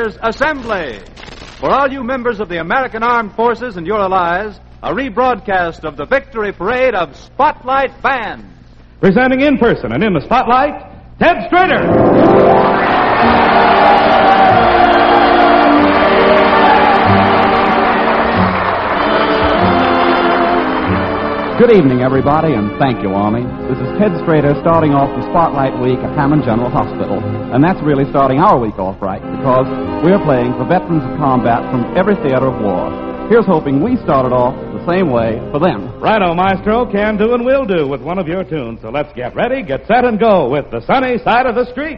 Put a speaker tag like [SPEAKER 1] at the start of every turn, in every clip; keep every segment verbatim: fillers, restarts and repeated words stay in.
[SPEAKER 1] There's Assembly. For all you members of the American Armed Forces and your allies, a rebroadcast of the victory parade of Spotlight Bands.
[SPEAKER 2] Presenting in person and in the spotlight, Ted Strader.
[SPEAKER 3] Good evening, everybody, and thank you, Army. This is Ted Strader starting off the Spotlight Week at Hammond General Hospital. And that's really starting our week off right, because we're playing for veterans of combat from every theater of war. Here's hoping we started off the same way for them.
[SPEAKER 2] Righto, Maestro, can do and will do with one of your tunes. So let's get ready, get set, and go with The Sunny Side of the Street.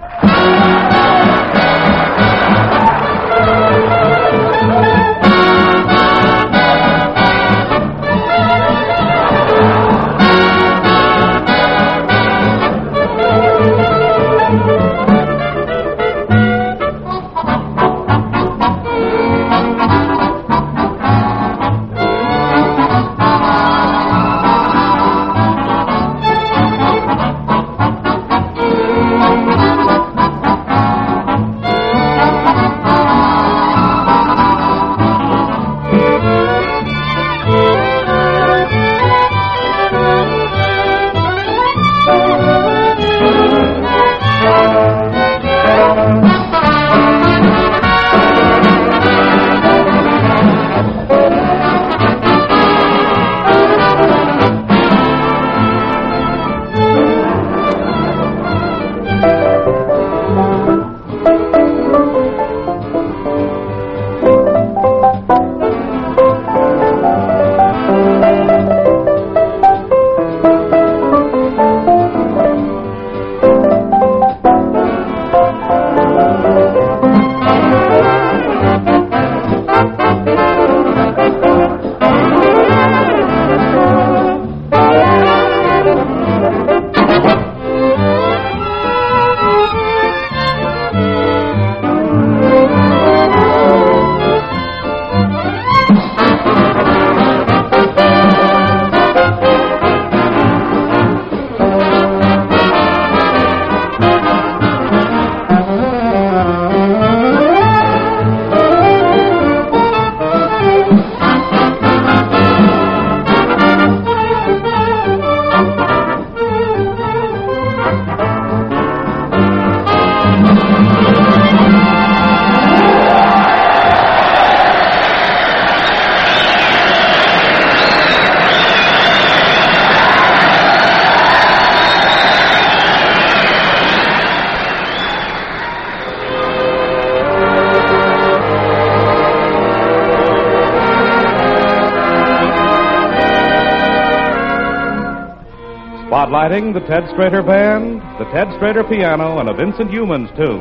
[SPEAKER 2] Spotlighting the Ted Strader Band, the Ted Strader Piano, and a Vincent Youmans tune.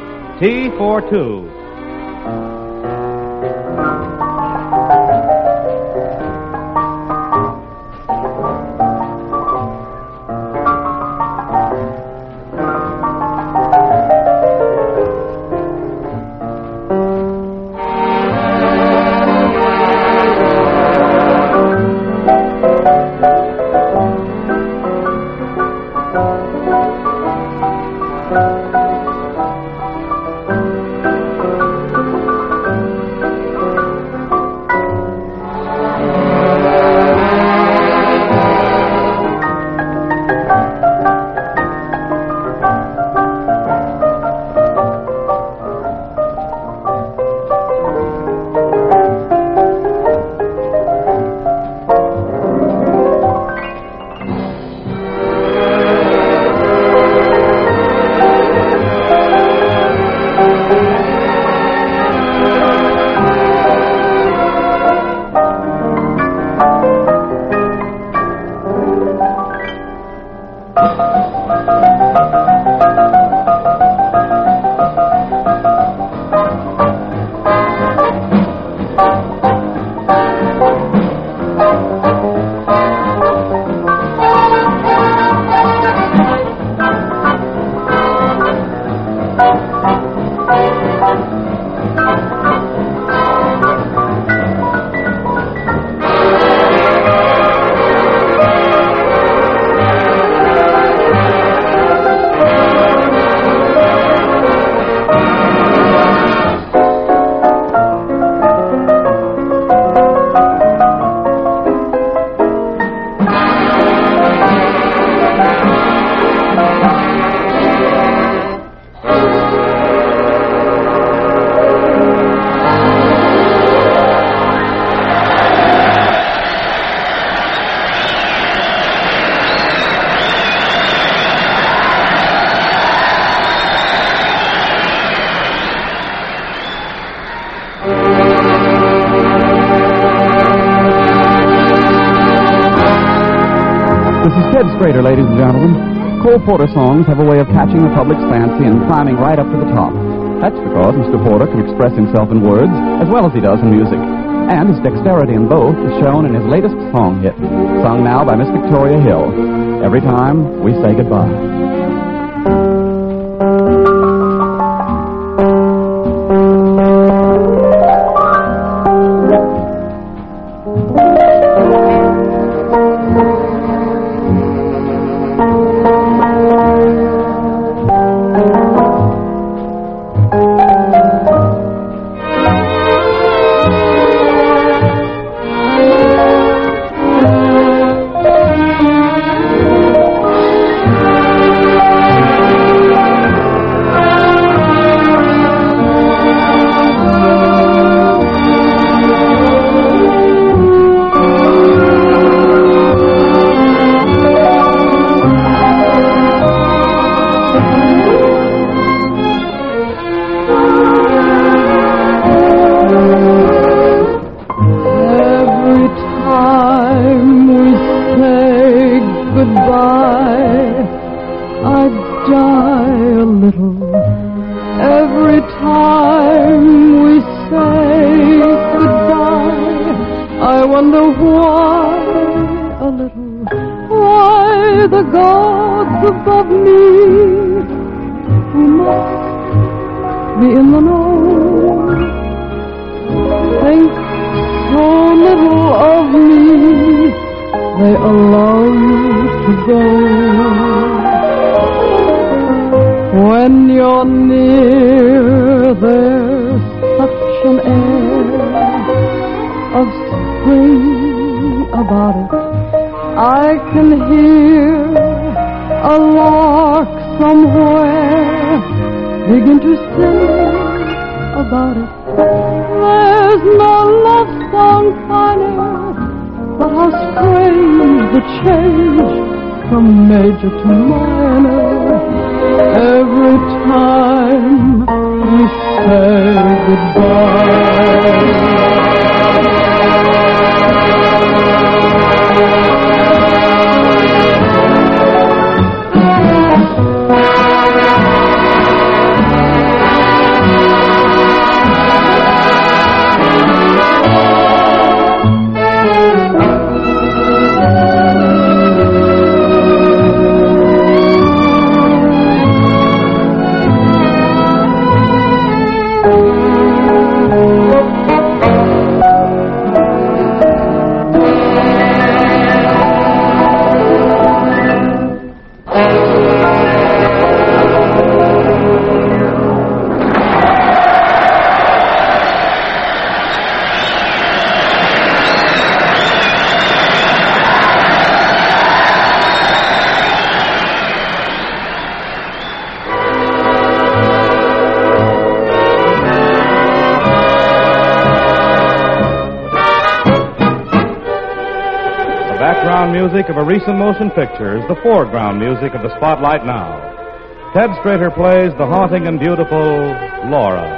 [SPEAKER 2] T for two.
[SPEAKER 3] Ted Strader, ladies and gentlemen. Cole Porter songs have a way of catching the public's fancy and climbing right up to the top. That's because Mister Porter can express himself in words as well as he does in music. And his dexterity in both is shown in his latest song hit, sung now by Miss Victoria Hill, Every Time We Say Goodbye.
[SPEAKER 2] Music of a recent motion picture is the foreground music of the Spotlight Now. Ted Strader plays the haunting and beautiful Laura.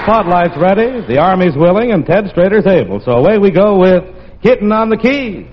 [SPEAKER 2] Spotlight's ready, the Army's willing, and Ted Strader's able. So away we go with Hittin' on the Keys.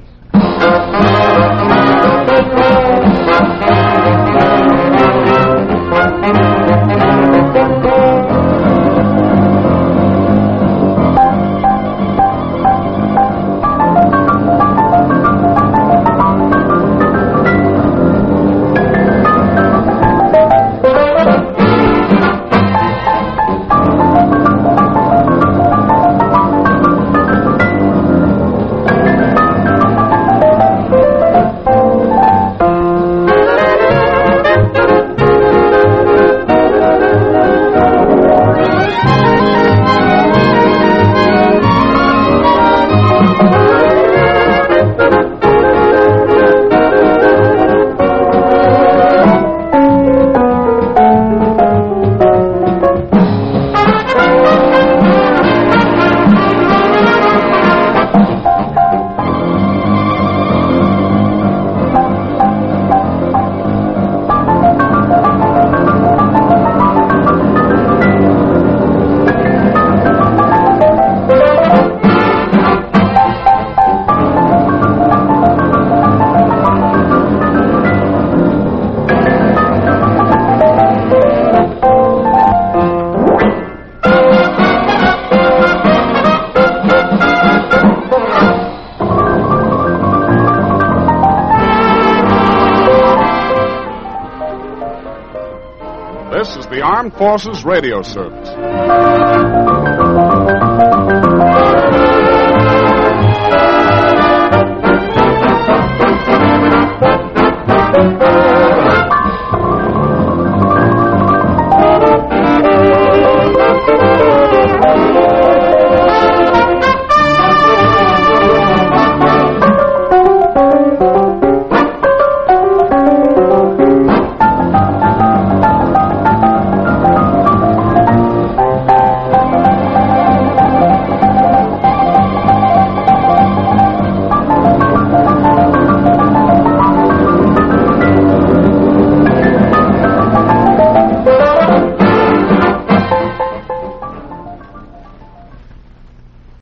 [SPEAKER 4] This is the Armed Forces Radio Service.